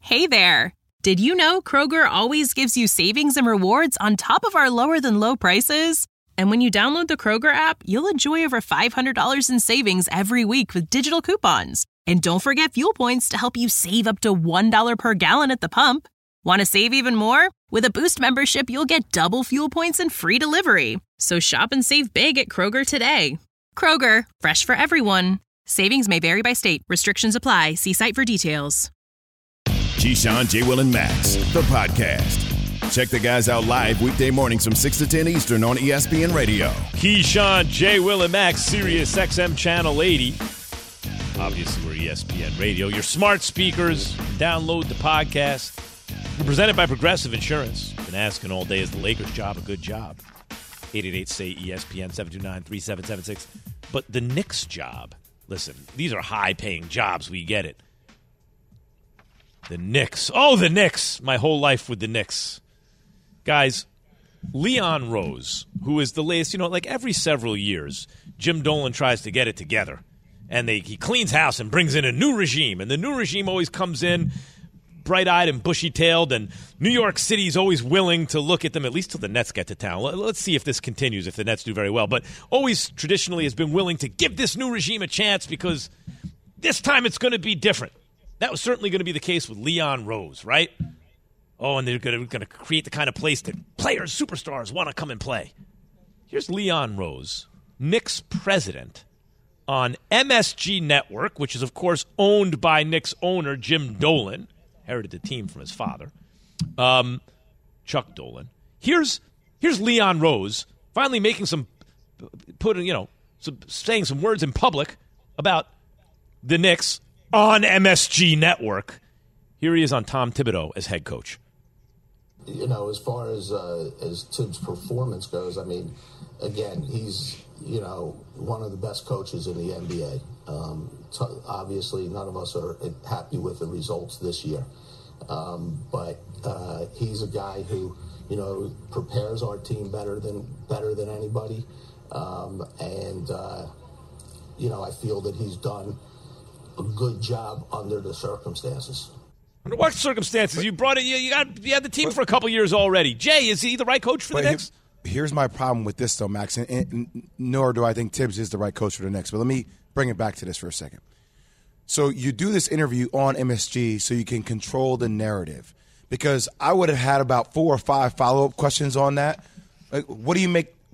Hey there! Did you know Kroger always gives you savings and rewards on top of our lower-than-low prices? And when you download the Kroger app, you'll enjoy over $500 in savings every week with digital coupons. And don't forget fuel points to help you save up to $1 per gallon at the pump. Want to save even more? With a Boost membership, you'll get double fuel points and free delivery. So shop and save big at Kroger today. Kroger, fresh for everyone. Savings may vary by state. Restrictions apply. See site for details. Keyshawn, J. Will, and Max, the podcast. Check the guys out live weekday mornings from 6 to 10 Eastern on ESPN Radio. Keyshawn, J. Will, and Max, Sirius XM Channel 80. Obviously, we're ESPN Radio. Your smart speakers, download the podcast. We're presented by Progressive Insurance. Been asking all day, is the Lakers' job a good job? 888-SAY-ESPN, 729-3776. But the Knicks' job, listen, these are high-paying jobs. We get it. The Knicks. Oh, the Knicks. My whole life with the Knicks. Guys, Leon Rose, who is the latest, like every several years, Jim Dolan tries to get it together. And he cleans house and brings in a new regime. And the new regime always comes in bright-eyed and bushy-tailed. And New York City's always willing to look at them, at least till the Nets get to town. Let's see if this continues, if the Nets do very well. But always traditionally has been willing to give this new regime a chance because this time it's going to be different. That was certainly going to be the case with Leon Rose, right? Oh, and they're going to create the kind of place that players, superstars want to come and play. Here's Leon Rose, Knicks president, on MSG Network, which is, of course, owned by Knicks owner Jim Dolan, inherited the team from his father, Chuck Dolan. Here's Leon Rose finally making saying some words in public about the Knicks on MSG Network. Here he is on Tom Thibodeau as head coach. As far as Tibbs' performance goes, I mean, again, he's, one of the best coaches in the NBA. Obviously, none of us are happy with the results this year. But he's a guy who, prepares our team better than anybody. I feel that he's done a good job under the circumstances. Under what circumstances? You brought it. You had the team for a couple years already. Jay, is he the right coach for the Knicks? Here's my problem with this, though, Max, and nor do I think Tibbs is the right coach for the Knicks. But let me bring it back to this for a second. So you do this interview on MSG so you can control the narrative, because I would have had about 4 or 5 follow-up questions on that. Like, why do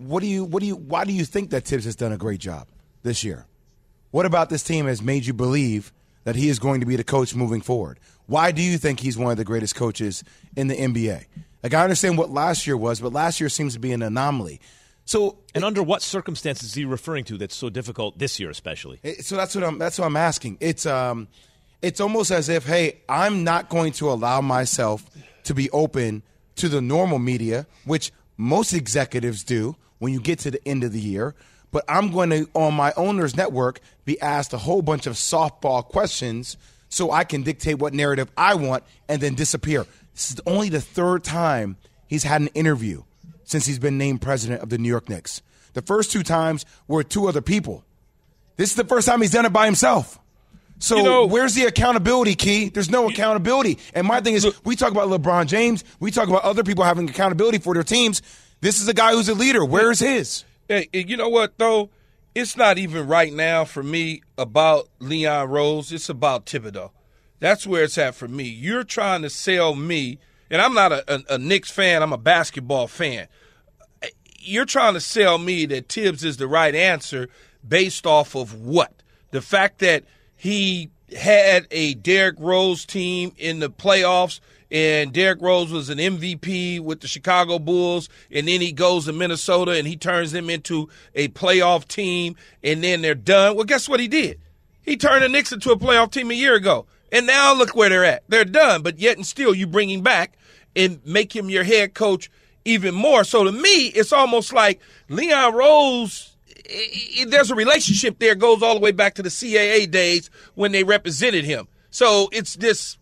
you think that Tibbs has done a great job this year? What about this team has made you believe that he is going to be the coach moving forward? Why do you think he's one of the greatest coaches in the NBA? Like, I understand what last year was, but last year seems to be an anomaly. So, and under what circumstances is he referring to that's so difficult this year, especially? So that's what I'm asking. It's almost as if, hey, I'm not going to allow myself to be open to the normal media, which most executives do when you get to the end of the year. But I'm going to, on my owner's network, be asked a whole bunch of softball questions so I can dictate what narrative I want and then disappear. This is only the 3rd time he's had an interview since he's been named president of the New York Knicks. The first 2 times were 2 other people. This is the first time he's done it by himself. So where's the accountability, Key? There's no accountability. And my thing is, we talk about LeBron James. We talk about other people having accountability for their teams. This is a guy who's a leader. Where is his? Hey, you know what, though? It's not even right now for me about Leon Rose. It's about Thibodeau. That's where it's at for me. You're trying to sell me, and I'm not a Knicks fan. I'm a basketball fan. You're trying to sell me that Tibbs is the right answer based off of what? The fact that he had a Derrick Rose team in the playoffs, and Derrick Rose was an MVP with the Chicago Bulls, and then he goes to Minnesota and he turns them into a playoff team, and then they're done. Well, guess what he did? He turned the Knicks into a playoff team a year ago, and now look where they're at. They're done, but yet and still you bring him back and make him your head coach even more. So to me, it's almost like Leon Rose, there's a relationship there, goes all the way back to the CAA days when they represented him. So it's this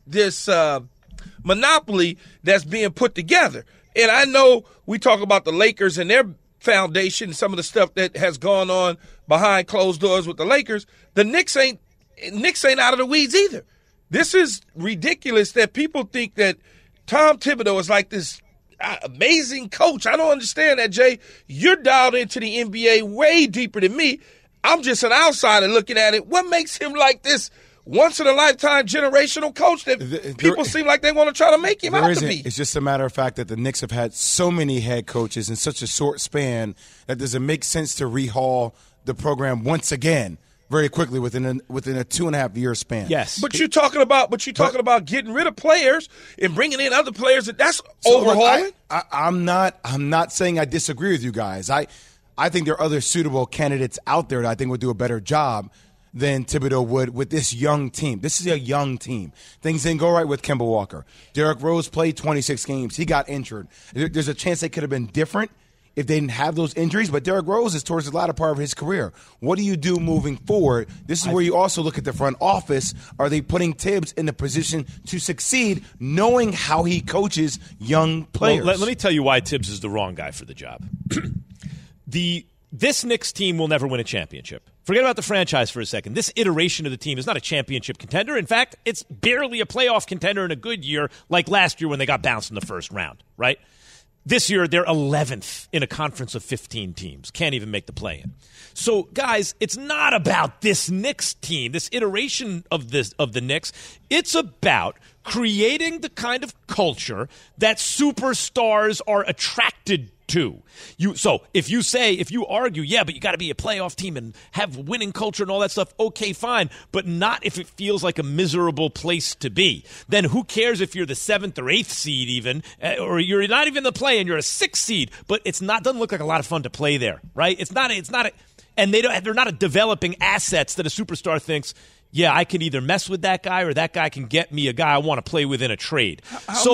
monopoly that's being put together. And I know we talk about the Lakers and their foundation, some of the stuff that has gone on behind closed doors with the Lakers. The Knicks ain't out of the weeds either. This is ridiculous that people think that Tom Thibodeau is like this amazing coach. I don't understand that, Jay. You're dialed into the NBA way deeper than me. I'm just an outsider looking at it. What makes him like this once-in-a-lifetime generational coach that people seem like they want to try to make him out to be? It's just a matter of fact that the Knicks have had so many head coaches in such a short span that does it make sense to rehaul the program once again very quickly within a 2.5-year span. Yes. But you're talking about getting rid of players and bringing in other players. That's overhauling. I'm not saying I disagree with you guys. I think there are other suitable candidates out there that I think would do a better job than Thibodeau would with this young team. This is a young team. Things didn't go right with Kemba Walker. Derrick Rose played 26 games. He got injured. There's a chance they could have been different if they didn't have those injuries, but Derrick Rose is towards the latter part of his career. What do you do moving forward? This is where you also look at the front office. Are they putting Tibbs in the position to succeed, knowing how he coaches young players? Well, let me tell you why Tibbs is the wrong guy for the job. This Knicks team will never win a championship. Forget about the franchise for a second. This iteration of the team is not a championship contender. In fact, it's barely a playoff contender in a good year, like last year when they got bounced in the first round, right? This year, they're 11th in a conference of 15 teams. Can't even make the play-in. So, guys, it's not about this Knicks team, this iteration of the Knicks. It's about creating the kind of culture that superstars are attracted to. So if you argue, yeah, but you got to be a playoff team and have winning culture and all that stuff, okay, fine, but not if it feels like a miserable place to be. Then who cares if you're the 7th or 8th seed even, or you're not even the play and you're a 6th seed, but doesn't look like a lot of fun to play there, right? And they're not developing assets that a superstar thinks, yeah, I can either mess with that guy or that guy can get me a guy I want to play with in a trade. How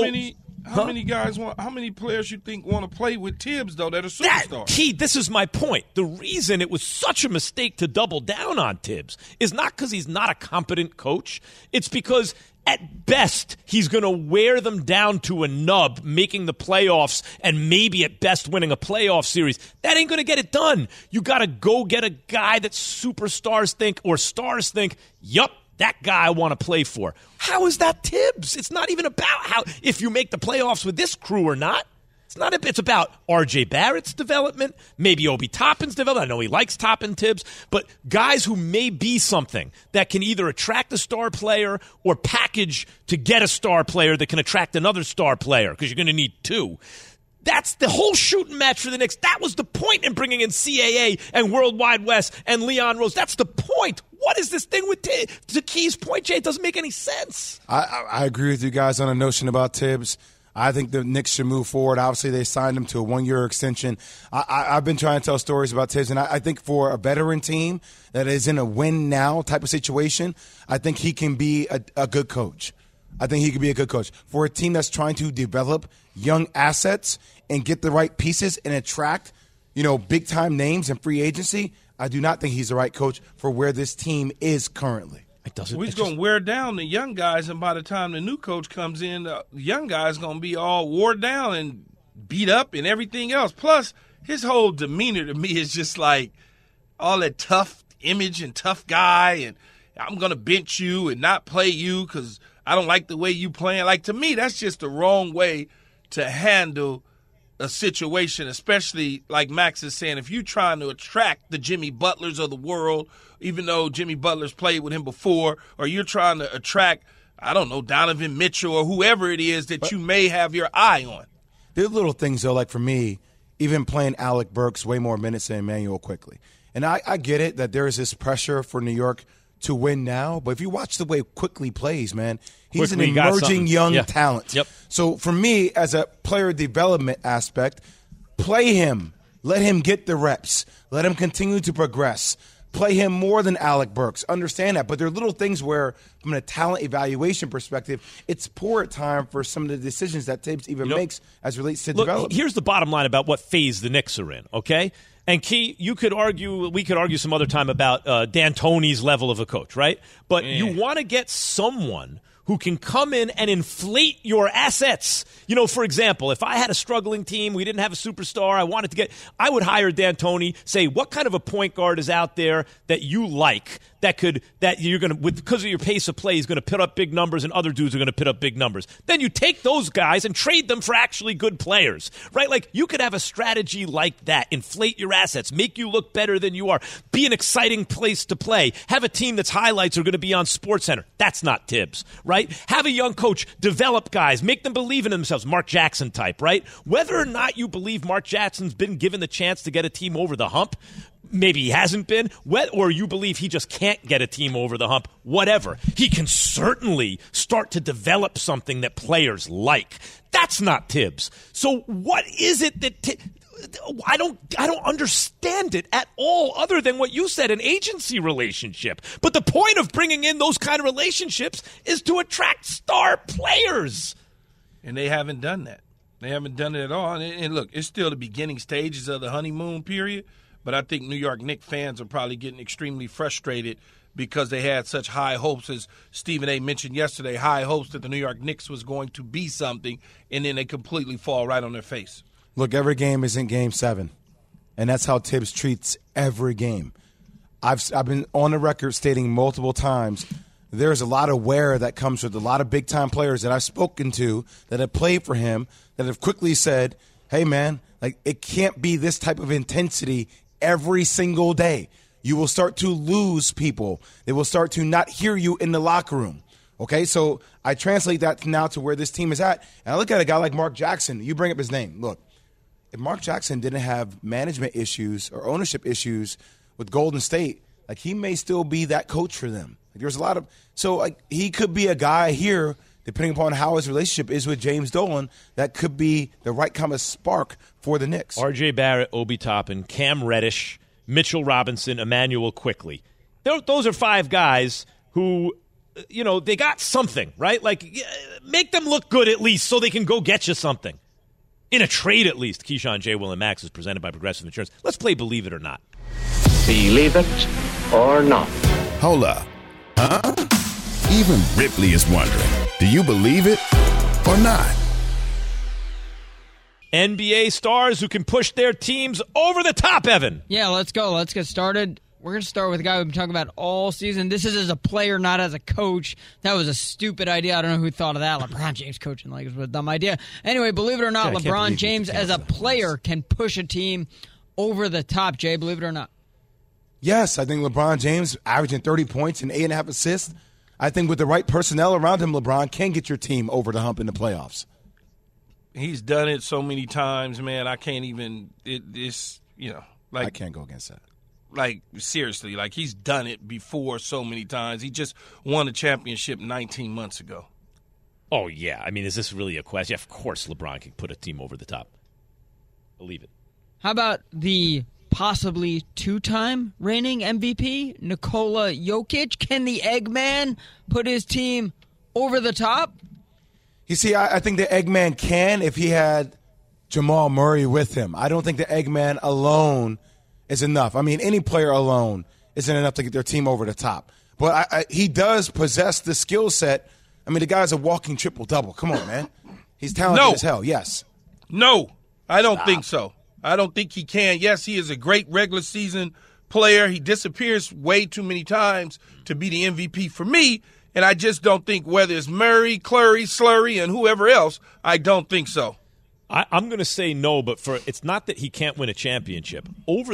many players you think want to play with Tibbs, though, that are superstars? This is my point. The reason it was such a mistake to double down on Tibbs is not because he's not a competent coach. It's because at best, he's going to wear them down to a nub, making the playoffs and maybe at best winning a playoff series. That ain't going to get it done. You got to go get a guy that superstars think or stars think, yup, that guy I want to play for. How is that Tibbs? It's not even about if you make the playoffs with this crew or not. It's about R.J. Barrett's development, maybe Obi Toppin's development. I know he likes Toppin Tibbs, but guys who may be something that can either attract a star player or package to get a star player that can attract another star player, because you're going to need two. That's the whole shooting match for the Knicks. That was the point in bringing in CAA and World Wide West and Leon Rose. That's the point. What is this thing with Tibbs? To Key's point, Jay, it doesn't make any sense. I agree with you guys on a notion about Tibbs. I think the Knicks should move forward. Obviously, they signed him to a 1-year extension. I've been trying to tell stories about Tibbs, and I think for a veteran team that is in a win-now type of situation, I think he can be a good coach. I think he could be a good coach. For a team that's trying to develop young assets and get the right pieces and attract, big-time names and free agency, I do not think he's the right coach for where this team is currently. He's going to wear down the young guys, and by the time the new coach comes in, the young guys going to be all wore down and beat up and everything else. Plus, his whole demeanor to me is just like all that tough image and tough guy, and I'm going to bench you and not play you because I don't like the way you playing. Like, to me, that's just the wrong way to handle a situation, especially like Max is saying, if you're trying to attract the Jimmy Butlers of the world, even though Jimmy Butler's played with him before, or you're trying to attract, I don't know, Donovan Mitchell or whoever it is that you may have your eye on. There's little things, though, like for me, even playing Alec Burks way more minutes than Emmanuel Quickley. And I get it that there is this pressure for New York to win now, but if you watch the way Quickley plays, man, he's an emerging young talent. Yep. So for me, as a player development aspect, play him. Let him get the reps. Let him continue to progress. Play him more than Alec Burks. Understand that. But there are little things where, from a talent evaluation perspective, it's poor at time for some of the decisions that Tibbs even makes as relates to development. Here's the bottom line about what phase the Knicks are in, okay? And Key, we could argue some other time about D'Antoni's level of a coach, right? But you want to get someone who can come in and inflate your assets. For example, if I had a struggling team, we didn't have a superstar, I would hire D'Antoni, say, what kind of a point guard is out there that you like that you're going to, because of your pace of play, he's going to put up big numbers and other dudes are going to put up big numbers. Then you take those guys and trade them for actually good players, right? Like, you could have a strategy like that, inflate your assets, make you look better than you are, be an exciting place to play, have a team that's highlights are going to be on SportsCenter. That's not Tibbs, right? Have a young coach, develop guys, make them believe in themselves, Mark Jackson type, right? Whether or not you believe Mark Jackson's been given the chance to get a team over the hump, maybe he hasn't been, or you believe he just can't get a team over the hump, whatever. He can certainly start to develop something that players like. That's not Tibbs. So what is it that I don't understand it at all, other than what you said, an agency relationship. But the point of bringing in those kind of relationships is to attract star players. And they haven't done that. They haven't done it at all. And look, it's still the beginning stages of the honeymoon period. But I think New York Knicks fans are probably getting extremely frustrated because they had such high hopes, as Stephen A. mentioned yesterday, high hopes that the New York Knicks was going to be something, and then they completely fall right on their face. Look, every game isn't Game 7, and that's how Tibbs treats every game. I've been on the record stating multiple times there's a lot of wear that comes with a lot of big-time players that I've spoken to that have played for him that have quickly said, hey, man, like, it can't be this type of intensity every single day. You will start to lose people. They will start to not hear you in the locker room. Okay, so I translate that now to where this team is at, and I look at a guy like Mark Jackson. You bring up his name. Look, if Mark Jackson didn't have management issues or ownership issues with Golden State, like, he may still be that coach for them. Like, there's a lot of – so, like, he could be a guy here, depending upon how his relationship is with James Dolan, that could be the right kind of spark for the Knicks. R.J. Barrett, Obi Toppin, Cam Reddish, Mitchell Robinson, Emmanuel Quickley. Those are 5 guys who, you know, they got something, right? Like, make them look good at least so they can go get you something. In a trade, at least. Keyshawn, J. Will, and Max is presented by Progressive Insurance. Let's play Believe It or Not. Believe it or not. Hold up. Huh? Even Ripley is wondering, do you believe it or not? NBA stars who can push their teams over the top, Evan. Yeah, let's go. Let's get started. We're going to start with a guy we've been talking about all season. This is as a player, not as a coach. That was a stupid idea. I don't know who thought of that. LeBron James coaching like was a dumb idea. Anyway, believe it or not, LeBron James as a player can push a team over the top. Jay, believe it or not. Yes, I think LeBron James averaging 30 points and 8.5 assists. I think with the right personnel around him, LeBron can get your team over the hump in the playoffs. He's done it so many times, man. I can't even it's you know, like, I can't go against that. Like, seriously, like, he's done it before so many times. He just won a championship 19 months ago. Oh, yeah. I mean, is this really a question? Of course LeBron can put a team over the top. Believe it. How about the possibly 2-time reigning MVP, Nikola Jokic? Can the Eggman put his team over the top? You see, I think the Eggman can if he had Jamal Murray with him. I don't think the Eggman alone is enough. I mean, any player alone isn't enough to get their team over the top. But he does possess the skill set. I mean, the guy's a walking triple-double. Come on, man. He's talented as hell, yes. No, I don't think so. I don't think he can. Yes, he is a great regular season player. He disappears way too many times to be the MVP for me, and I just don't think whether it's Murray, Clurry, Slurry, and whoever else, I don't think so. I'm going to say no, but it's not that he can't win a championship.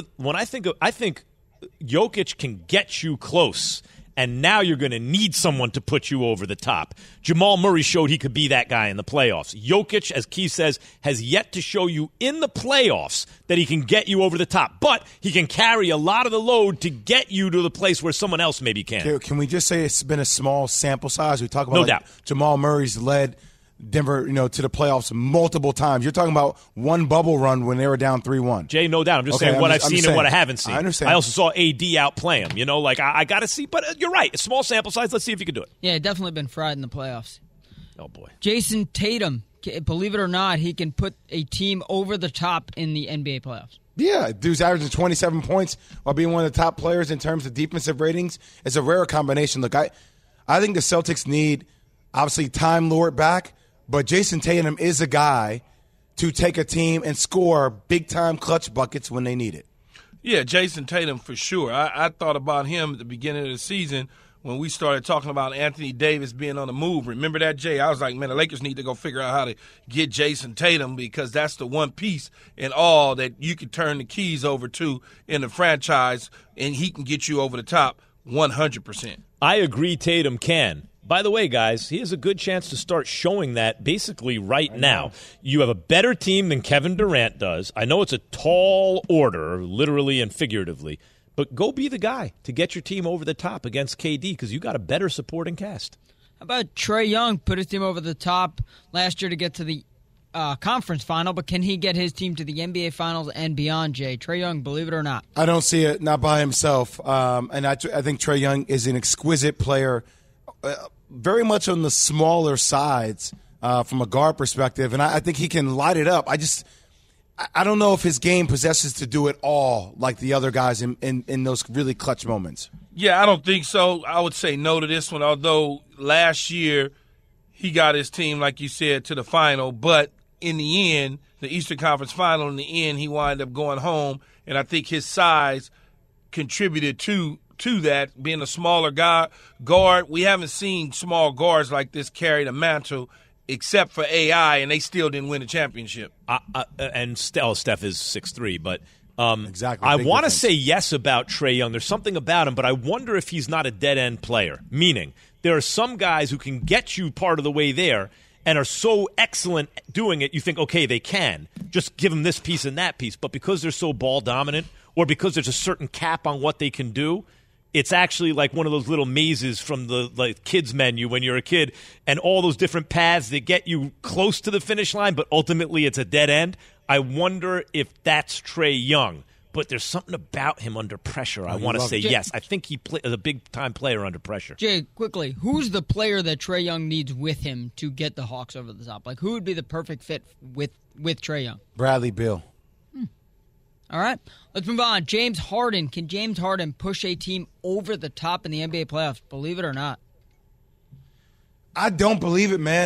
I think Jokic can get you close, and now you're going to need someone to put you over the top. Jamal Murray showed he could be that guy in the playoffs. Jokic, as Keith says, has yet to show you in the playoffs that he can get you over the top, but he can carry a lot of the load to get you to the place where someone else maybe can. Can we just say it's been a small sample size? We talk about no doubt. Jamal Murray's led Denver, to the playoffs multiple times. You're talking about one bubble run when they were down 3-1. Jay, no doubt. I'm just saying what I've seen and what I haven't seen. I understand. I also saw AD outplay him. I got to see. But you're right. A small sample size. Let's see if you can do it. Yeah, definitely been fried in the playoffs. Oh, boy. Jason Tatum, believe it or not, he can put a team over the top in the NBA playoffs. Yeah, dude's averaging 27 points while being one of the top players in terms of defensive ratings. It's a rare combination. Look, I think the Celtics need, obviously, Time Lord back. But Jason Tatum is a guy to take a team and score big-time clutch buckets when they need it. Yeah, Jason Tatum for sure. I thought about him at the beginning of the season when we started talking about Anthony Davis being on the move. Remember that, Jay? I was like, man, the Lakers need to go figure out how to get Jason Tatum because that's the one piece in all that you can turn the keys over to in the franchise, and he can get you over the top 100%. I agree Tatum can. By the way, guys, he has a good chance to start showing that basically right now. You have a better team than Kevin Durant does. I know it's a tall order, literally and figuratively, but go be the guy to get your team over the top against KD because you got a better supporting cast. How about Trae Young put his team over the top last year to get to the conference final, but can he get his team to the NBA Finals and beyond, Jay? Trae Young, believe it or not. I don't see it, not by himself. And I think Trae Young is an exquisite player, very much on the smaller sides from a guard perspective, and I think he can light it up. I don't know if his game possesses to do it all like the other guys in those really clutch moments. Yeah, I don't think so. I would say no to this one, although last year he got his team, like you said, to the final. But in the end, the Eastern Conference Final, in the end, he wound up going home, and I think his size contributed to that, being a smaller guard. We haven't seen small guards like this carry the mantle except for AI, and they still didn't win a championship. Steph is 6'3", but exactly. I want to say yes about Trae Young. There's something about him, but I wonder if he's not a dead-end player, meaning there are some guys who can get you part of the way there and are so excellent doing it, you think, okay, they can. Just give them this piece and that piece. But because they're so ball-dominant or because there's a certain cap on what they can do, it's actually like one of those little mazes from the kids menu when you're a kid and all those different paths that get you close to the finish line, but ultimately it's a dead end. I wonder if that's Trae Young. But there's something about him under pressure. I want to say yes. I think he is a big-time player under pressure. Jay, quickly, who's the player that Trae Young needs with him to get the Hawks over the top? Like, who would be the perfect fit with Trae Young? Bradley Beal. All right, let's move on. James Harden. Can James Harden push a team over the top in the NBA playoffs? Believe it or not. I don't believe it, man.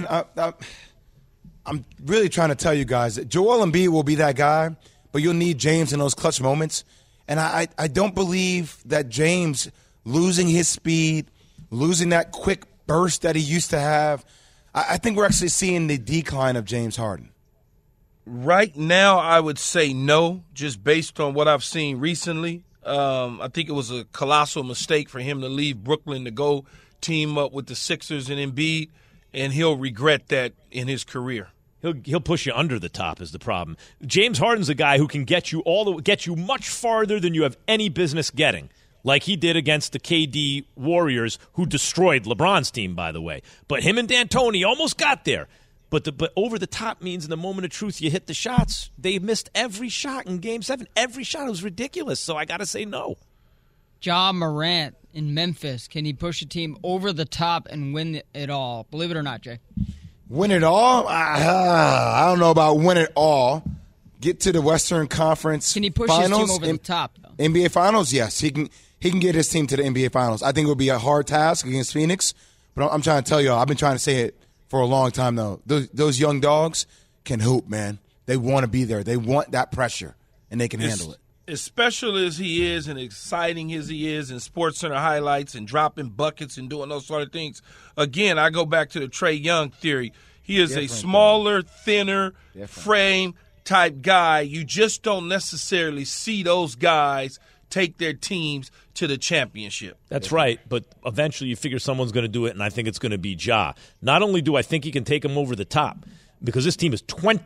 I'm really trying to tell you guys that Joel Embiid will be that guy, but you'll need James in those clutch moments. And I don't believe that James losing his speed, losing that quick burst that he used to have, I think we're actually seeing the decline of James Harden. Right now, I would say no, just based on what I've seen recently. I think it was a colossal mistake for him to leave Brooklyn to go team up with the Sixers and Embiid, and he'll regret that in his career. He'll push you under the top is the problem. James Harden's a guy who can get you much farther than you have any business getting, like he did against the KD Warriors, who destroyed LeBron's team, by the way. But him and D'Antoni almost got there. But over the top means in the moment of truth you hit the shots. They missed every shot in Game 7. Every shot. It was ridiculous, so I got to say no. Ja Morant in Memphis. Can he push a team over the top and win it all? Believe it or not, Jay. Win it all? I don't know about win it all. Get to the Western Conference Can he push Finals, his team over the top, though? NBA Finals, yes. He can get his team to the NBA Finals. I think it would be a hard task against Phoenix, but I'm trying to tell y'all, I've been trying to say it for a long time, though. Those young dogs can hoop, man. They want to be there. They want that pressure, and they can handle it. As special as he is and exciting as he is in SportsCenter highlights and dropping buckets and doing those sort of things, again, I go back to the Trae Young theory. He is a smaller, thinner frame type guy. You just don't necessarily see those guys take their teams to the championship. That's right, but eventually you figure someone's going to do it, and I think it's going to be Ja. Not only do I think he can take them over the top, because this team is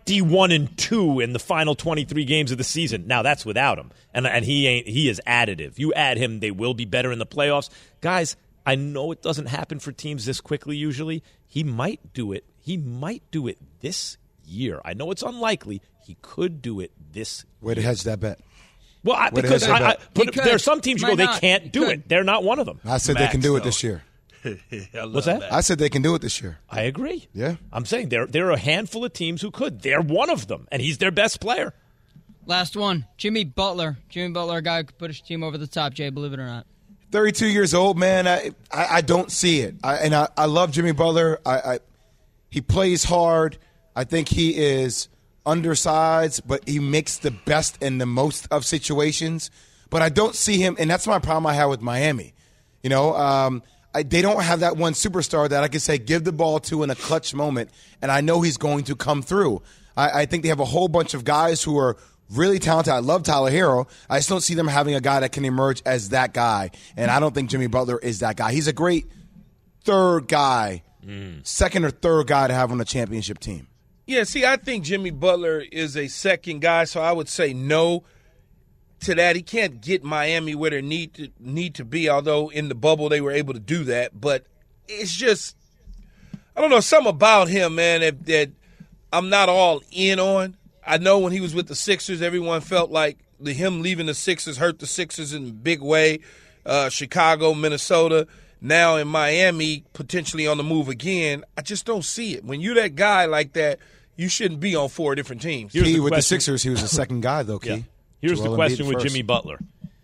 21-2 in the final 23 games of the season. Now that's without him, and he is additive. You add him, they will be better in the playoffs. Guys, I know it doesn't happen for teams this quickly usually. He might do it. He might do it this year. I know it's unlikely. He could do it this year. Way to hedge that bet. Well, because there are some teams you go, they can't do it. They're not one of them. I said they can do it this year. What's that? I said they can do it this year. I agree. Yeah. I'm saying there are a handful of teams who could. They're one of them, and he's their best player. Last one, Jimmy Butler. Jimmy Butler, a guy who could put his team over the top, Jay, believe it or not. 32 years old, man. I don't see it. I love Jimmy Butler. He plays hard. I think he is undersized, but he makes the best and the most of situations. But I don't see him, and that's my problem I have with Miami. You know, they don't have that one superstar that I can say give the ball to in a clutch moment, and I know he's going to come through. I think they have a whole bunch of guys who are really talented. I love Tyler Hero. I just don't see them having a guy that can emerge as that guy, and I don't think Jimmy Butler is that guy. He's a great third guy, second or third guy to have on a championship team. Yeah, see, I think Jimmy Butler is a second guy, so I would say no to that. He can't get Miami where they need to be, although in the bubble they were able to do that. But it's just, I don't know, something about him, man, that I'm not all in on. I know when he was with the Sixers, everyone felt like him leaving the Sixers hurt the Sixers in a big way. Chicago, Minnesota. Now in Miami, potentially on the move again. I just don't see it. When you're that guy like that, you shouldn't be on 4 different teams. With the Sixers, he was the second guy, though, Key. Yeah. Here's the question with first. Jimmy Butler.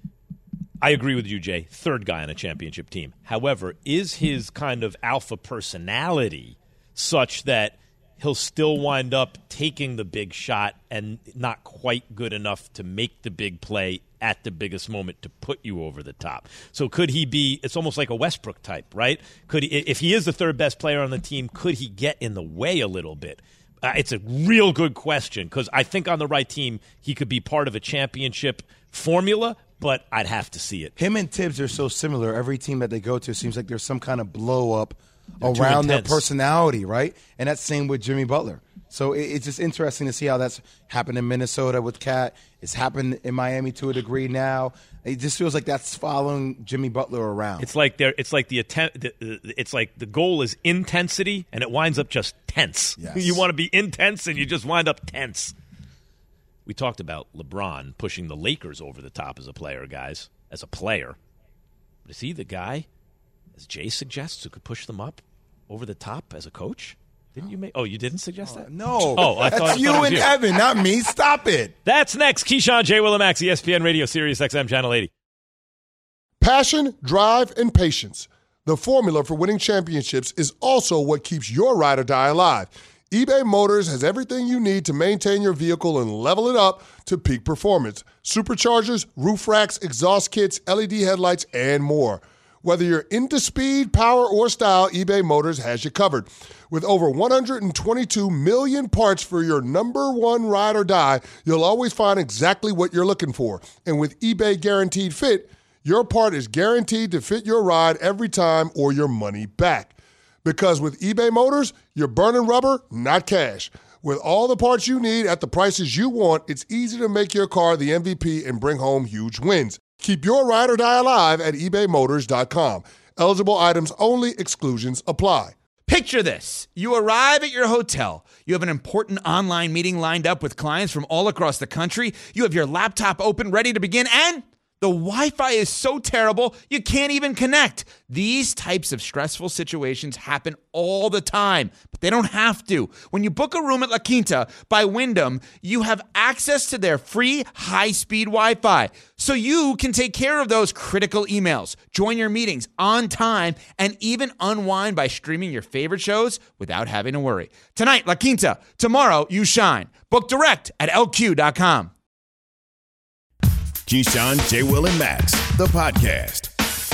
I agree with you, Jay. Third guy on a championship team. However, is his kind of alpha personality such that he'll still wind up taking the big shot and not quite good enough to make the big play at the biggest moment to put you over the top? So could he be – it's almost like a Westbrook type, right? Could he, if he is the third best player on the team, could he get in the way a little bit? It's a real good question because I think on the right team he could be part of a championship formula, but I'd have to see it. Him and Tibbs are so similar. Every team that they go to seems like there's some kind of blow-up around their personality, right? And that's the same with Jimmy Butler. So it's just interesting to see how that's happened in Minnesota with Cat. It's happened in Miami to a degree now. It just feels like that's following Jimmy Butler around. It's like the goal is intensity, and it winds up just tense. Yes. You want to be intense, and you just wind up tense. We talked about LeBron pushing the Lakers over the top as a player, guys, as a player. But is he the guy, as Jay suggests, who could push them up over the top as a coach? Didn't you make? Oh, you didn't suggest that? No. Oh, I that's thought you it was and you. Evan, not me. Stop it. That's next. Keyshawn, J. Will and Max, ESPN Radio, Sirius XM, Channel 80. Passion, drive, and patience. The formula for winning championships is also what keeps your ride or die alive. eBay Motors has everything you need to maintain your vehicle and level it up to peak performance. Superchargers, roof racks, exhaust kits, LED headlights, and more. Whether you're into speed, power, or style, eBay Motors has you covered. With over 122 million parts for your number one ride or die, you'll always find exactly what you're looking for. And with eBay Guaranteed Fit, your part is guaranteed to fit your ride every time or your money back. Because with eBay Motors, you're burning rubber, not cash. With all the parts you need at the prices you want, it's easy to make your car the MVP and bring home huge wins. Keep your ride or die alive at ebaymotors.com. Eligible items only. Exclusions apply. Picture this. You arrive at your hotel. You have an important online meeting lined up with clients from all across the country. You have your laptop open, ready to begin, and the Wi-Fi is so terrible, you can't even connect. These types of stressful situations happen all the time, but they don't have to. When you book a room at La Quinta by Wyndham, you have access to their free high-speed Wi-Fi, so you can take care of those critical emails, join your meetings on time, and even unwind by streaming your favorite shows without having to worry. Tonight, La Quinta. Tomorrow, you shine. Book direct at LQ.com. Keyshawn, J. Will, and Max, the podcast.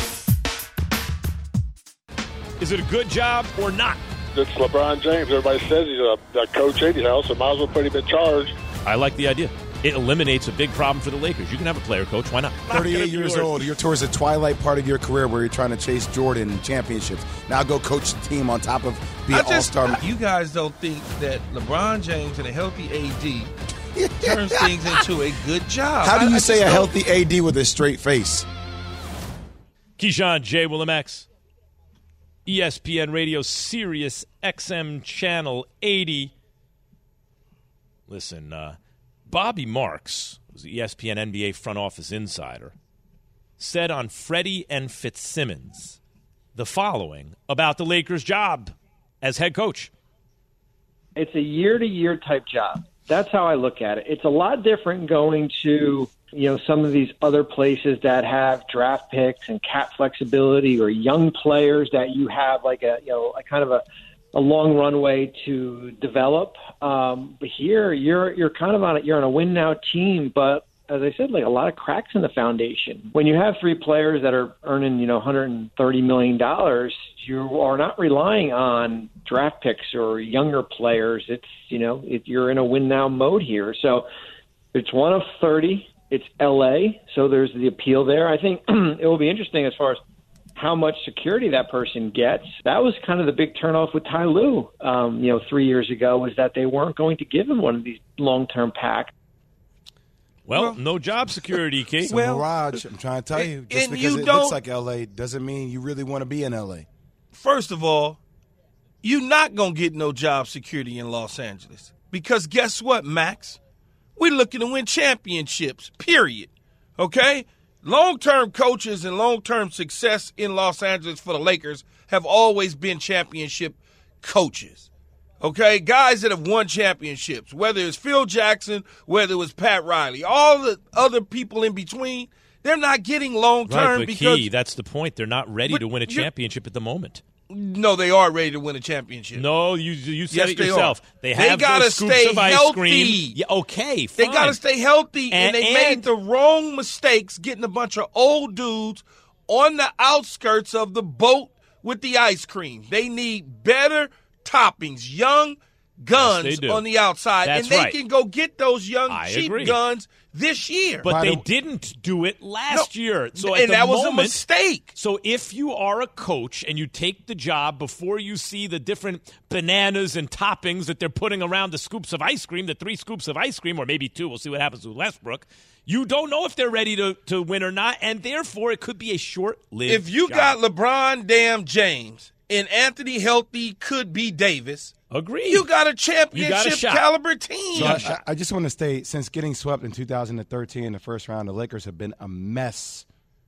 Is it a good job or not? It's LeBron James. Everybody says he's a coach anyhow, so might as well put him in charge. I like the idea. It eliminates a big problem for the Lakers. You can have a player coach. Why not? 38 years old. You're towards the twilight part of your career where you're trying to chase Jordan and championships. Now go coach the team on top of being an all-star. You guys don't think that LeBron James and a healthy AD turns things into a good job. How do you say a healthy AD with a straight face? Keyshawn, J. Will and Max, ESPN Radio, Sirius XM Channel 80. Listen, Bobby Marks, who's the ESPN NBA front office insider, said on Freddie and Fitzsimmons the following about the Lakers' job as head coach. It's a year-to-year type job. That's how I look at it. It's a lot different going to, some of these other places that have draft picks and cap flexibility, or young players that you have like a kind of a long runway to develop. But here you're kind of on a win now team, but as I said, like a lot of cracks in the foundation. When you have three players that are earning, $130 million, you are not relying on draft picks or younger players. It's, you're in a win now mode here. So it's one of 30. It's LA. So there's the appeal there. I think it will be interesting as far as how much security that person gets. That was kind of the big turnoff with Ty Lue, 3 years ago, was that they weren't going to give him one of these long-term packs. Well, no job security, Kate. It's a mirage. I'm trying to tell you. Just because it looks like L.A. doesn't mean you really want to be in L.A. First of all, you're not going to get no job security in Los Angeles. Because guess what, Max? We're looking to win championships, period. Okay? Long-term coaches and long-term success in Los Angeles for the Lakers have always been championship coaches. Okay, guys that have won championships, whether it's Phil Jackson, whether it was Pat Riley, all the other people in between, they're not getting long-term right, but that's the point. They're not ready to win a championship at the moment. No, they are ready to win a championship. No, you said it yourself. They have gotta those scoops of ice healthy. cream. Yeah, okay, fine. They got to stay healthy, and they made the wrong mistakes getting a bunch of old dudes on the outskirts of the boat with the ice cream. They need better toppings, young guns on the outside, That's and they right. can go get those young cheap agree. guns this year. But they didn't do it last year. So and that was a mistake. So if you are a coach and you take the job before you see the different bananas and toppings that they're putting around the scoops of ice cream, the 3 scoops of ice cream, or maybe 2, we'll see what happens with Westbrook, you don't know if they're ready to win or not, and therefore it could be a short-lived If you job. got LeBron damn James and Anthony healthy could be Davis, agreed. You got a championship caliber team. So I just want to state, since getting swept in 2013 in the first round, the Lakers have been a mess.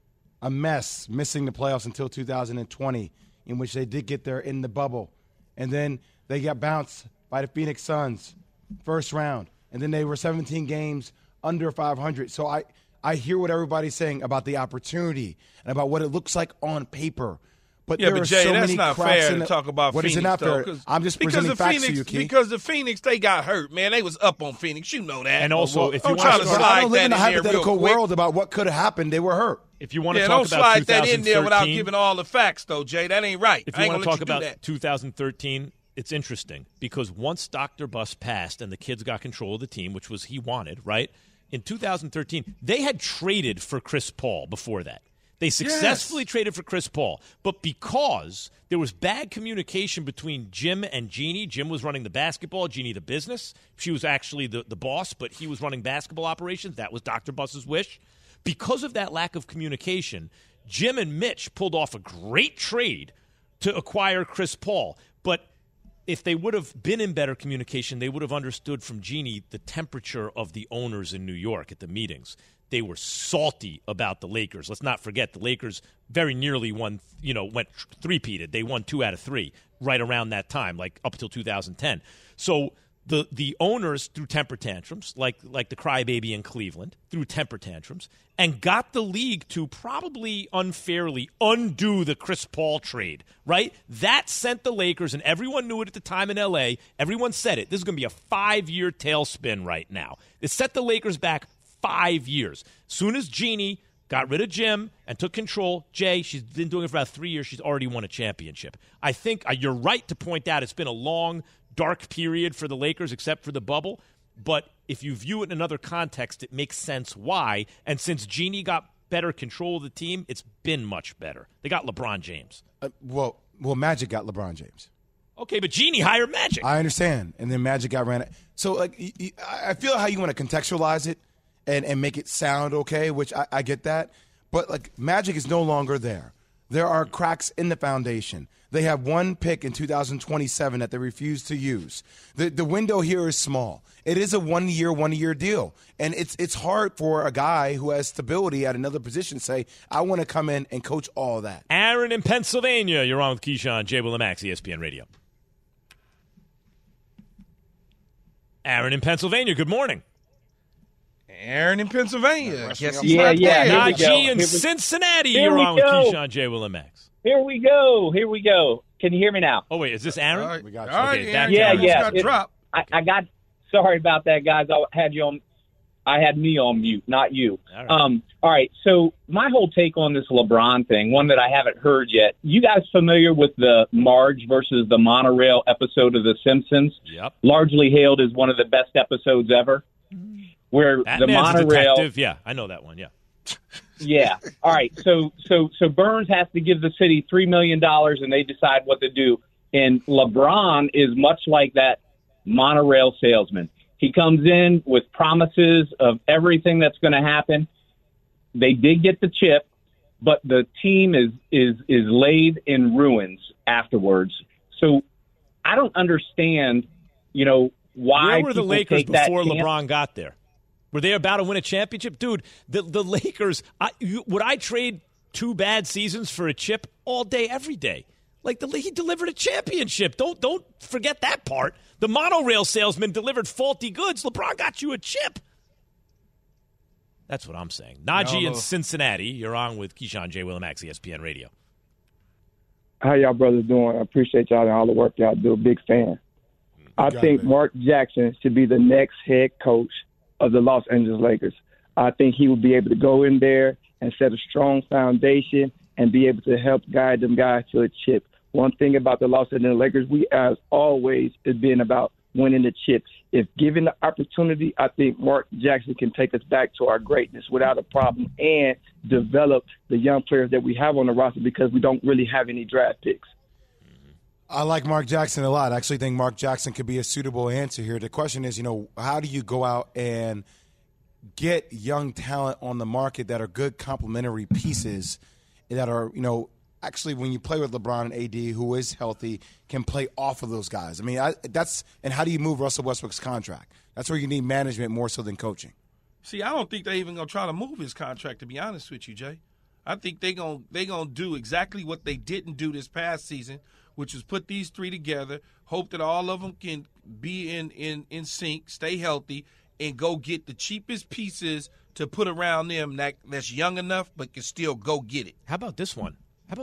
A mess, missing the playoffs until 2020, in which they did get there in the bubble. And then they got bounced by the Phoenix Suns first round. And then they were 17 games under 500. So I hear what everybody's saying about the opportunity and about what it looks like on paper. But yeah, there but are Jay, so that's many not cracks fair in to talk about what Phoenix. Is it not though, fair? I'm just presenting facts to you, Keith. Because the Phoenix, they got hurt, man. They was up on Phoenix. You know that. And also, if you don't try to slide I don't live that in a there hypothetical real quick. world about what could have happened. They were hurt. If you want to talk don't about slide 2013, that in there without giving all the facts, though, Jay. That ain't right. If I you ain't want to gonna talk let you about do that. 2013, it's interesting because once Dr. Buss passed and the kids got control of the team, which was he wanted, right? In 2013, they had traded for Chris Paul before that. They successfully traded for Chris Paul, but because there was bad communication between Jim and Jeannie, Jim was running the basketball, Jeannie the business. She was actually the boss, but he was running basketball operations. That was Dr. Buss's wish. Because of that lack of communication, Jim and Mitch pulled off a great trade to acquire Chris Paul. But if they would have been in better communication, they would have understood from Jeannie the temperature of the owners in New York at the meetings. They were salty about the Lakers. Let's not forget the Lakers very nearly went three-peated. They won 2 out of 3 right around that time, like up until 2010. So the owners threw temper tantrums, like the crybaby in Cleveland, threw temper tantrums, and got the league to probably unfairly undo the Chris Paul trade, right? That sent the Lakers, and everyone knew it at the time in L.A., everyone said it, this is going to be a 5-year tailspin right now. It set the Lakers back 5 years. Soon as Jeannie got rid of Jim and took control, Jay, she's been doing it for about 3 years. She's already won a championship. I think you're right to point out it's been a long, dark period for the Lakers except for the bubble. But if you view it in another context, it makes sense why. And since Jeannie got better control of the team, it's been much better. They got LeBron James. Well, Magic got LeBron James. Okay, but Jeannie hired Magic. I understand. And then Magic got ran. So I feel how you want to contextualize it and make it sound okay, which I get that. But, Magic is no longer there. There are cracks in the foundation. They have one pick in 2027 that they refuse to use. The window here is small. It is a one-year deal. And it's hard for a guy who has stability at another position to say, I want to come in and coach all that. Aaron in Pennsylvania. You're on with Keyshawn, J. Will and Max, ESPN Radio. Aaron in Pennsylvania, good morning. Aaron in Pennsylvania. Yeah. Najee in Cincinnati. You're on with Keyshawn, J. Will and Max. Here we go. Can you hear me now? Oh, wait, is this Aaron? All right. We got All you. right, Okay, Aaron, Yeah. Got dropped. I got. Sorry about that, guys. I had you on I had me on mute, not you. All right. So my whole take on this LeBron thing, one that I haven't heard yet. You guys familiar with the Marge versus the monorail episode of The Simpsons? Yep. Largely hailed as one of the best episodes ever. Where Batman's the monorail. detective. Yeah, I know that one. Yeah. Yeah. All right. So Burns has to give the city $3 million, and they decide what to do. And LeBron is much like that monorail salesman. He comes in with promises of everything that's going to happen. They did get the chip, but the team is laid in ruins afterwards. So I don't understand, why Where were the people Lakers take that before chance. LeBron got there? Were they about to win a championship? Dude, the Lakers, would I trade 2 bad seasons for a chip all day, every day? Like, he delivered a championship. Don't forget that part. The monorail salesman delivered faulty goods. LeBron got you a chip. That's what I'm saying. Najee in Cincinnati. You're on with Keyshawn, J. Will, and Max, ESPN Radio. How y'all brothers doing? I appreciate y'all and all the work y'all do. Big fan. I think Mark Jackson should be the next head coach of the Los Angeles Lakers. I think he will be able to go in there and set a strong foundation and be able to help guide them guys to a chip. One thing about the Los Angeles Lakers, we as always has been about winning the chip. If given the opportunity, I think Mark Jackson can take us back to our greatness without a problem and develop the young players that we have on the roster because we don't really have any draft picks. I like Mark Jackson a lot. I actually think Mark Jackson could be a suitable answer here. The question is, how do you go out and get young talent on the market that are good complementary pieces that are, actually, when you play with LeBron and AD, who is healthy, can play off of those guys. I mean, and how do you move Russell Westbrook's contract? That's where you need management more so than coaching. See, I don't think they're even going to try to move his contract, to be honest with you, Jay. I think they're gonna do exactly what they didn't do this past season, which is put these 3 together, hope that all of them can be in sync, stay healthy, and go get the cheapest pieces to put around them that's young enough but can still go get it. How about this one?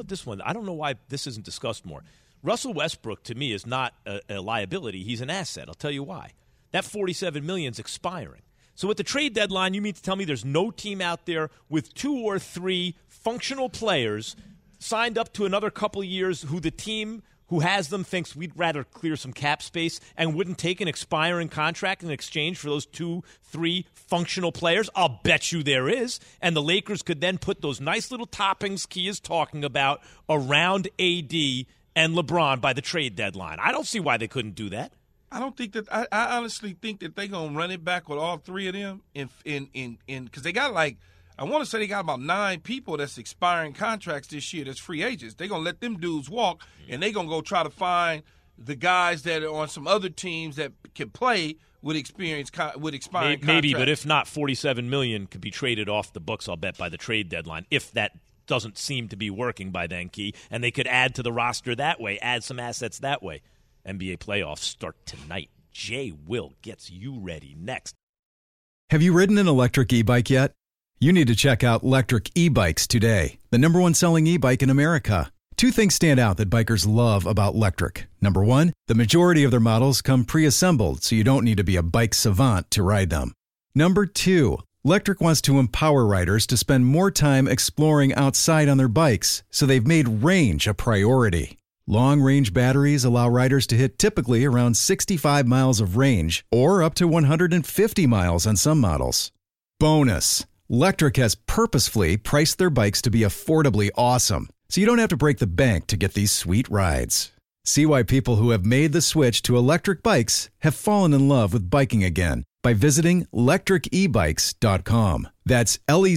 I don't know why this isn't discussed more. Russell Westbrook, to me, is not a liability. He's an asset. I'll tell you why. That $47 million is expiring. So at the trade deadline, you mean to tell me there's no team out there with 2 or 3 functional players signed up to another couple of years who the team who has them thinks we'd rather clear some cap space and wouldn't take an expiring contract in exchange for those 2, 3 functional players? I'll bet you there is. And the Lakers could then put those nice little toppings Key is talking about around AD and LeBron by the trade deadline. I don't see why they couldn't do that. I don't think that – I honestly think that they're going to run it back with all 3 of them because they got I want to say they got about 9 people that's expiring contracts this year that's free agents. They're going to let them dudes walk, and they're going to go try to find the guys that are on some other teams that can play with expiring contracts. Maybe, but if not, $47 million could be traded off the books, I'll bet, by the trade deadline, if that doesn't seem to be working by then, Key. And they could add to the roster that way, add some assets that way. NBA playoffs start tonight. Jay Will gets you ready next. Have you ridden an electric e-bike yet? You need to check out Lectric E-Bikes today, the #1 selling e-bike in America. 2 things stand out that bikers love about Lectric. Number 1, the majority of their models come pre-assembled, so you don't need to be a bike savant to ride them. Number 2, Lectric wants to empower riders to spend more time exploring outside on their bikes, so they've made range a priority. Long-range batteries allow riders to hit typically around 65 miles of range, or up to 150 miles on some models. Bonus! Lectric has purposefully priced their bikes to be affordably awesome, so you don't have to break the bank to get these sweet rides. See why people who have made the switch to electric bikes have fallen in love with biking again by visiting lectricebikes.com. That's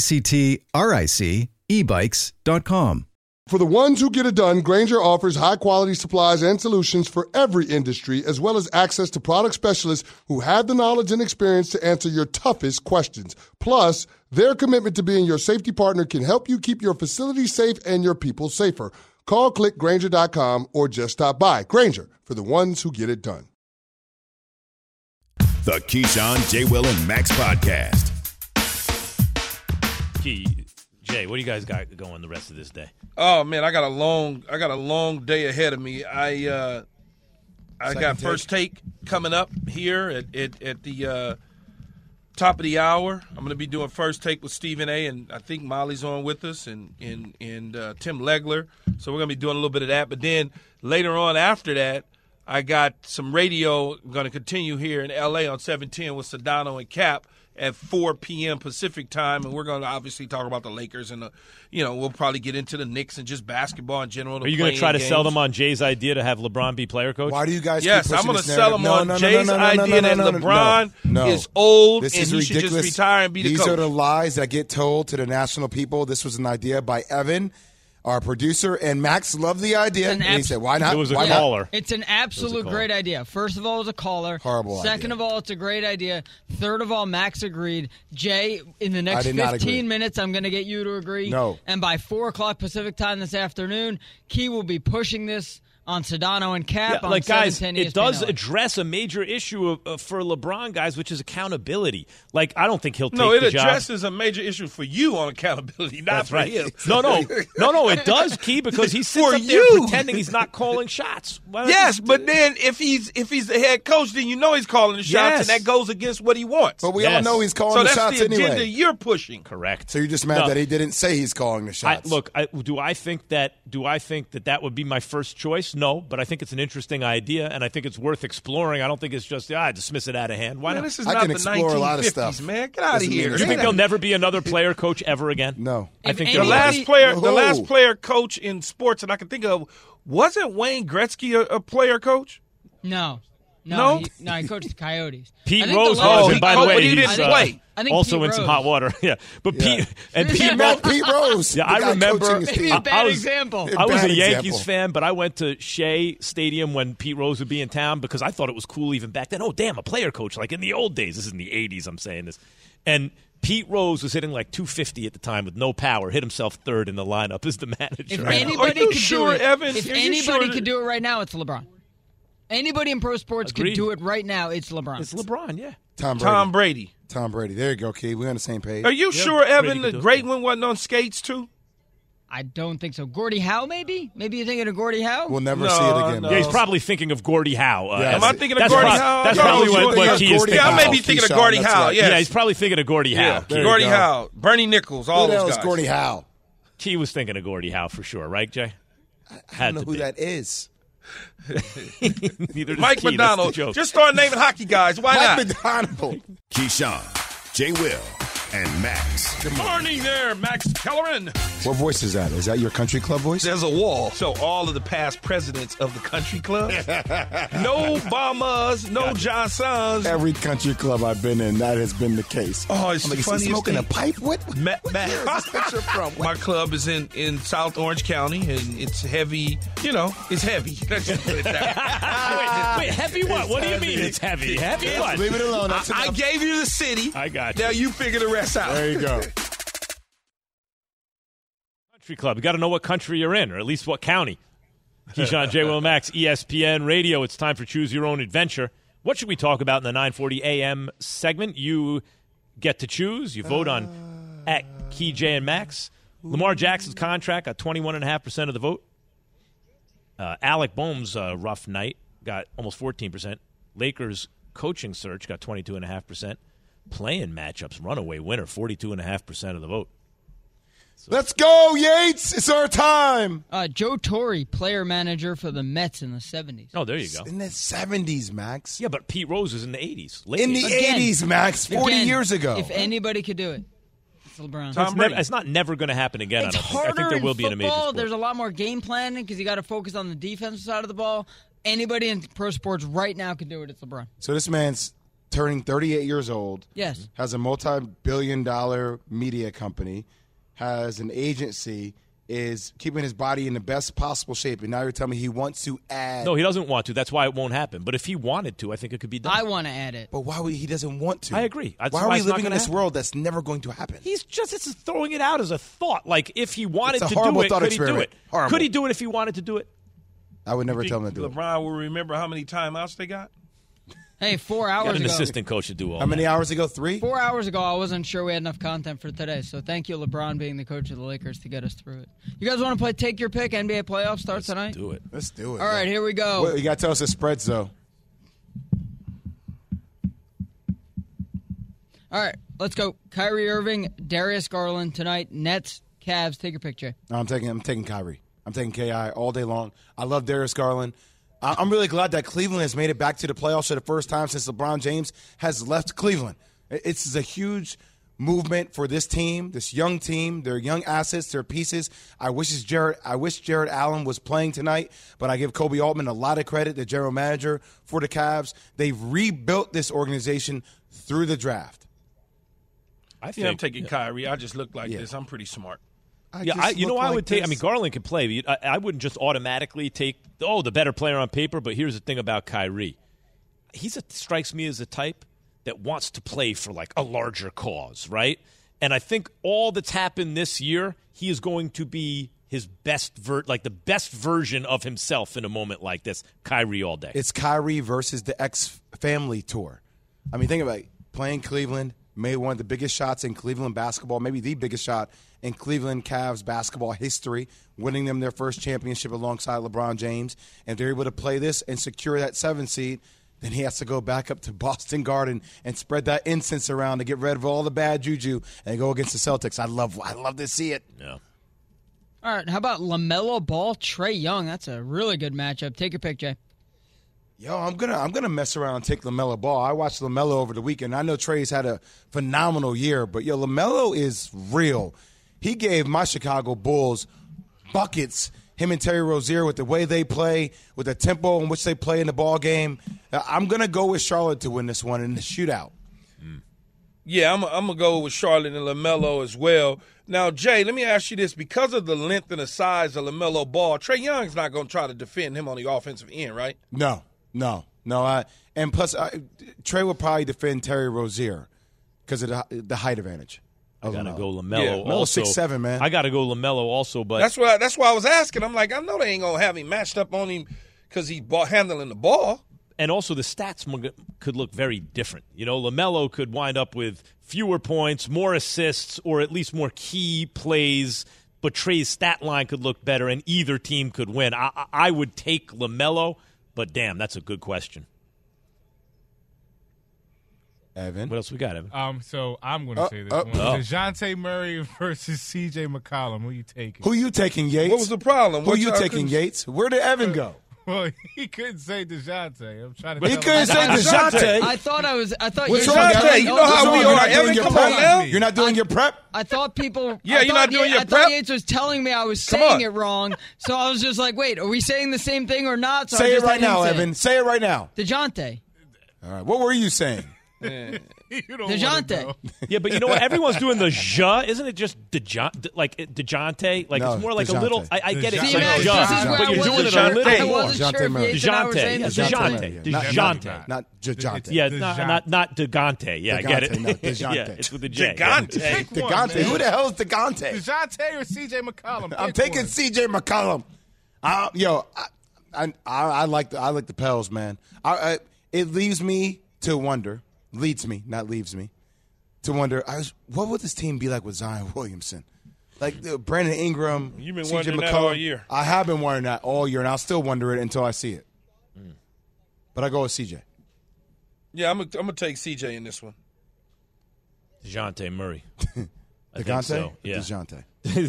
LECTRIC ebikes.com. For the ones who get it done, Grainger offers high-quality supplies and solutions for every industry, as well as access to product specialists who have the knowledge and experience to answer your toughest questions. Plus, their commitment to being your safety partner can help you keep your facility safe and your people safer. Call, click Grainger.com, or just stop by. Grainger, for the ones who get it done. The Keyshawn, J. Will, and Max podcast. Key, Jay, what do you guys got going the rest of this day? Oh man, I got a long day ahead of me. I got First Take coming up here at the Top of the hour. I'm going to be doing First Take with Stephen A. And I think Molly's on with us and Tim Legler. So we're going to be doing a little bit of that. But then later on after that, I got some radio going to continue here in L.A. on 710 with Sedano and Cap at 4 p.m. Pacific time. And we're going to obviously talk about the Lakers and, we'll probably get into the Knicks and just basketball in general. Are you going to try to sell them on Jay's idea to have LeBron be player coach? Why do you guys Yes, keep I'm going to this sell them narrative? on Jay's idea that LeBron is old This and is he should ridiculous. just retire and be the These coach. are the lies that get told to the national people. This was an idea by Evan, our producer, and Max loved the idea. And he said, why not? It was a Why caller. not? It's an absolute great idea. First of all, it was a caller. Horrible Second of all, it's a great idea. Third of all, Max agreed. Jay, in the I next did not 15 agree. minutes, I'm going to get you to agree. No. And by 4 o'clock Pacific time this afternoon, Key will be pushing this on Sedano and Cap. Yeah, on like, guys, 710 it does ESPN. address a major issue for LeBron, guys, which is accountability. Like, I don't think he'll take No, it the job. addresses a major issue for you on accountability, not That's for right. him. No, it does, Key, because he sits For up there you. pretending he's not calling shots. Why don't Yes, you- but then if he's the head coach, then you know he's calling the shots, Yes. and that goes against what he wants. But we all know he's calling so the that's shots the agenda anyway. you're pushing. Correct. So you're just mad No. that he didn't say he's calling the shots. Do I think that would be my first choice? No, but I think it's an interesting idea, and I think it's worth exploring. I don't think it's just dismiss it out of hand. Why Man, not? this is I not can the explore a lot of 1950s, stuff. man. Get out of Doesn't here. mean Do you think there'll never be another player coach ever again? No. I think The there will last be. player, the Whoa. last player coach in sports that I can think of, wasn't Wayne Gretzky a player coach? No. No? He coached the Coyotes. Pete I think Rose the last- was, and by the but way, he didn't he's play. I think also Pete in some Rose. hot water. Yeah, but Pete Pete Rose. Yeah, the I guy remember. coaching his Maybe team. a bad example. I was Bad a Yankees example. fan, but I went to Shea Stadium when Pete Rose would be in town because I thought it was cool even back then. Oh, damn, a player coach like in the old days. This is in the 80s. I'm saying this, and Pete Rose was hitting like 250 at the time with no power. Hit himself third in the lineup as the manager. If Are anybody you could sure, do it, Evan? if Are you anybody sure could do it right now, it's LeBron. Anybody in pro sports Agreed. could do it right now. It's LeBron. It's LeBron, yeah. Tom Brady. Tom Brady. Tom Brady. There you go, Key. We're on the same page. Are you sure, Brady Evan, could the do it. great one wasn't on skates too? I don't think so. Gordie Howe, maybe? Maybe you're thinking of Gordie Howe? We'll never No, see it again. no. Yeah, he's probably thinking of Gordie Howe. Yeah. Am I thinking of that's Gordie prob- Howe? That's No, probably I was what thinking Key of is Gordie thinking. Yeah, I Howe. may be thinking of Keyshawn, Gordie that's Howe. right. Yes. Yeah, he's probably thinking of Gordie Howe. Yeah, Key. There you Gordie go. Howe, Bernie Nichols, all Who the those hell is guys. Gordie Howe? Key was thinking of Gordie Howe for sure, right, Jay? I don't know who that is. Neither does Mike Key, that's the McDonald. joke. Just start naming hockey guys. Why Mike not? McDonald. Keyshawn, J. Will, and Max. Good morning there, Max Kellerman. What voice is that? Is that your country club voice? There's a wall. So all of the past presidents of the country club, no Obamas, no Johnsons. Every country club I've been in, that has been the case. Oh, it's I'm the like, is he funniest smoking thing. a pipe? What? Matt, Where's this picture from? My club is in South Orange County, and it's heavy. It's heavy. Let's just put it that way. Wait, heavy what? What do you mean it's heavy? Heavy what? Leave it alone. That's I enough. gave you the city. I got you. Now you figure the rest out. There you go. Country club. You got to know what country you're in, or at least what county. Keyshawn, J. Will, Max, ESPN Radio. It's time for Choose Your Own Adventure. What should we talk about in the 940 AM segment? You get to choose. You vote on at Key, J, and Max. Lamar Jackson's contract got 21.5% of the vote. Alec Boehm's rough night got almost 14%. Lakers coaching search got 22.5%. Playing matchups, runaway winner, 42.5% of the vote. Let's go, Yates. It's our time. Joe Torre, player manager for the Mets in the 70s. Oh, there you go. In the 70s, Max. Yeah, but Pete Rose was in the 80s. Late In the 80s, Max. 40 years ago. If anybody could do it, it's LeBron. It's not never going to happen again. It's I don't think. I harder think there will in be in a major football. sport. There's a lot more game planning because you got to focus on the defensive side of the ball. Anybody in pro sports right now can do it. It's LeBron. So this man's turning 38 years old. Yes. Has a multi-billion-dollar media company. Has an agency. Is keeping his body in the best possible shape. And now you're telling me he wants to add. No, he doesn't want to. That's why it won't happen. But if he wanted to, I think it could be done. I want to add it. But why would he doesn't want to? I agree. That's why are why we it's not living in gonna this happen. world that's never going to happen? He's just throwing it out as a thought. Like, if he wanted It's a to horrible do it, thought could he do experiment. it? Horrible. Could he do it if he wanted to do it? I would never tell him to do it. LeBron will remember how many timeouts they got. Hey, 4 Got hours an ago. assistant coach to do all How many that. hours ago? 3? 4 hours ago, I wasn't sure we had enough content for today. So thank you, LeBron, being the coach of the Lakers to get us through it. You guys want to play Take Your Pick? NBA playoffs starts tonight? Do it. Let's do it. All right, here we go. Wait, you got to tell us the spreads, though. All right, let's go. Kyrie Irving, Darius Garland tonight. Nets, Cavs. Take your pick, Jay. No, I'm taking Kyrie. I'm taking KI all day long. I love Darius Garland. I'm really glad that Cleveland has made it back to the playoffs for the first time since LeBron James has left Cleveland. It's a huge movement for this team, this young team, their young assets, their pieces. I wish Jared Allen was playing tonight, but I give Kobe Altman a lot of credit, the general manager for the Cavs. They've rebuilt this organization through the draft. I'm taking Kyrie. I just look like this. I'm pretty smart. I would take. I mean, Garland can play, but I wouldn't just automatically take the better player on paper. But here's the thing about Kyrie: strikes me as a type that wants to play for like a larger cause, right? And I think all that's happened this year, he is going to be his best the best version of himself in a moment like this. Kyrie all day. It's Kyrie versus the ex-family tour. I mean, think about it. Playing Cleveland, made one of the biggest shots in Cleveland basketball, maybe the biggest shot in Cleveland Cavs basketball history, winning them their first championship alongside LeBron James. And if they're able to play this and secure that 7 seed, then he has to go back up to Boston Garden and spread that incense around to get rid of all the bad juju and go against the Celtics. I love to see it. Yeah. All right, how about LaMelo Ball, Trae Young? That's a really good matchup. Take your pick, Jay. Yo, I'm gonna mess around and take LaMelo Ball. I watched LaMelo over the weekend. I know Trae's had a phenomenal year, but LaMelo is real. He gave my Chicago Bulls buckets. Him and Terry Rozier, with the way they play, with the tempo in which they play in the ball game. I'm gonna go with Charlotte to win this one in the shootout. Yeah, I'm gonna go with Charlotte and LaMelo as well. Now, Jay, let me ask you this: because of the length and the size of LaMelo Ball, Trae Young's not gonna try to defend him on the offensive end, right? No. And plus, Trae would probably defend Terry Rozier because of the height advantage. I gotta go LaMelo. Yeah, also 6'7", man. I gotta go LaMelo also, but that's why I was asking. I'm like, I know they ain't gonna have him matched up on him because he's handling the ball. And also the stats could look very different. LaMelo could wind up with fewer points, more assists, or at least more key plays. But Trae's stat line could look better, and either team could win. I would take LaMelo. But, damn, that's a good question. Evan? What else we got, Evan? So I'm going to say this one. DeJounte Murray versus C.J. McCollum. Who you taking? Who you taking, Yates? What was the problem? Who you taking, Yates? Where did Evan go? Well, he couldn't say DeJounte. I'm trying to. He couldn't say DeJounte. I thought What's wrong, Evan? You know how we are. Evan, come on now. You're not doing your prep? I thought people. Yeah, you're not doing your prep. I prep? thought Yates was telling me I was saying it wrong, so I was just like, "Wait, are we saying the same thing or not?" So say it right now, Evan. Say it right now. DeJounte. All right. What were you saying? DeJounte. Yeah, but you know what? Everyone's doing the ja. Isn't it just DeJounte? Like DeJounte? Like it's more like DeJounte. a little. I get it. See, like Max, ja, this is where but I you're doing wasn't it sure. a little I more. wasn't sure if Yates and I were saying the same thing. DeJounte. Not DeJounte. Yeah, not DeGante. Yeah, I get it. No, DeJounte. Yeah, it's with the J. DeGante. Who the hell is DeGante? DeJounte or C.J. McCollum? I'm taking C.J. McCollum. I like the Pels, man. It leaves me to wonder. Leads me, not leaves me, to wonder, what would this team be like with Zion Williamson? Like Brandon Ingram, You've been CJ wondering McCollum. that all year. I have been wondering that all year, and I'll still wonder it until I see it. But I go with CJ. Yeah, I'm gonna take CJ in this one. DeJounte Murray. DeGante? So, yeah. DeJounte.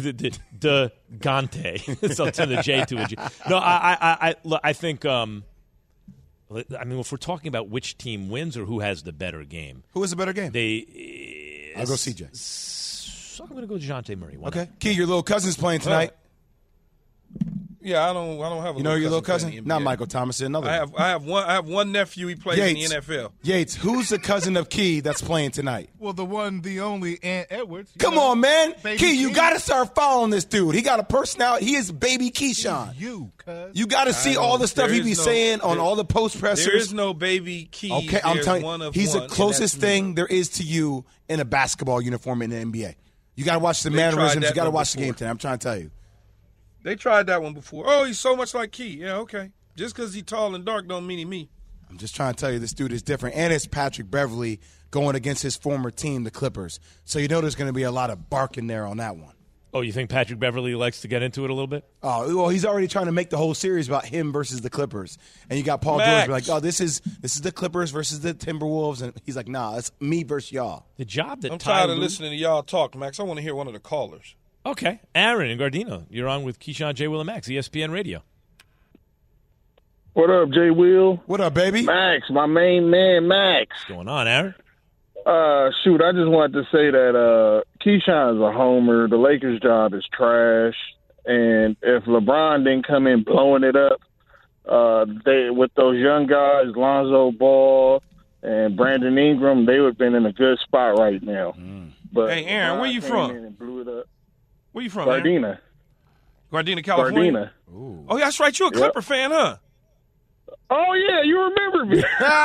DeGante. So I'll turn the J to a G. No, I think. I mean, if we're talking about which team wins or who has the better game, Who has the better game? I'll go CJ. So I'm going to go DeJounte Murray. Why Okay. not? Key, your little cousin's playing tonight. Yeah, I don't have a You know your little cousin? playing in the Not NBA. Michael Thomas, another one. I have one nephew. He plays Yates. in the NFL. Yates, who's the cousin of Key that's playing tonight? Well, the one, the only, Ant Edwards. Come on, man. Baby Key, you Key. got to start following this dude. He got a personality. He is baby Keyshawn. You got to see all the stuff he be saying on all the post pressers. There is no baby Key. Okay, I'm There's telling one you, of he's one, the and closest that's thing me. there is to you in a basketball uniform in the NBA. You got to watch the They tried mannerisms. that You got to one watch the game before. today. I'm trying to tell you. They tried that one before. Oh, he's so much like Key. Yeah, okay. Just because he's tall and dark don't mean he me. I'm just trying to tell you this dude is different. And it's Patrick Beverly going against his former team, the Clippers. So you know there's going to be a lot of barking there on that one. Oh, you think Patrick Beverley likes to get into it a little bit? Oh, well, he's already trying to make the whole series about him versus the Clippers. And you got Paul Max. George be like, oh, this is the Clippers versus the Timberwolves. And he's like, nah, it's me versus y'all. The job that I'm tired of listening to y'all talk, Max. I want to hear one of the callers. Okay. Aaron in Gardena, you're on with Keyshawn, J. Will, and Max, ESPN Radio. What up, J. Will? What up, baby? Max, my main man, Max. What's going on, Aaron? Shoot, I just wanted to say that Keyshawn's a homer. The Lakers' job is trash. And if LeBron didn't come in blowing it up, they with those young guys, Lonzo Ball and Brandon Ingram, they would have been in a good spot right now. But Hey, Aaron, where you LeBron from? came in and blew it up. Where you from, Aaron? Gardena. Gardena, California? Gardena. Oh, that's right. You're a Clipper fan, huh? Oh, yeah, you remember me.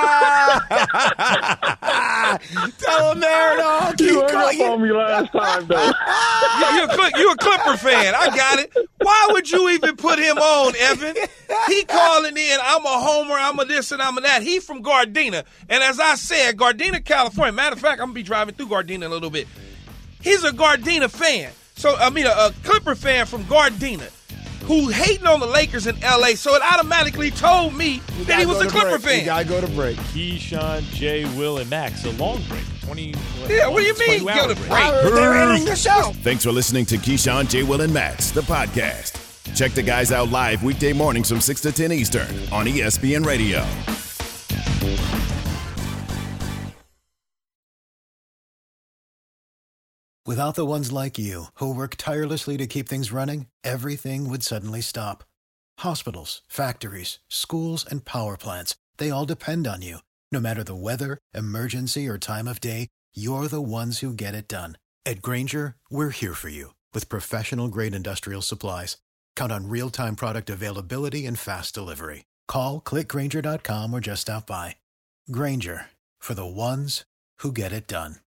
Tell him, Aaron. You hung up on me last time, though. You're a Clipper fan. I got it. Why would you even put him on, Evan? He calling in, I'm a homer, I'm a this and I'm a that. He from Gardena. And as I said, Gardena, California. Matter of fact, I'm going to be driving through Gardena in a little bit. He's a Gardena fan. So, I mean, a Clipper fan from Gardena who hating on the Lakers in L.A., so it automatically told me that he was a Clipper fan. You got to go to break. Keyshawn, J. Will, and Max, a long break. Yeah, what do you mean? Go to break. They're ending the show. Thanks for listening to Keyshawn, J. Will, and Max, the podcast. Check the guys out live weekday mornings from 6 to 10 Eastern on ESPN Radio. Without the ones like you, who work tirelessly to keep things running, everything would suddenly stop. Hospitals, factories, schools, and power plants, they all depend on you. No matter the weather, emergency, or time of day, you're the ones who get it done. At Grainger, we're here for you with professional-grade industrial supplies. Count on real-time product availability and fast delivery. Call, click Grainger.com, or just stop by. Grainger, for the ones who get it done.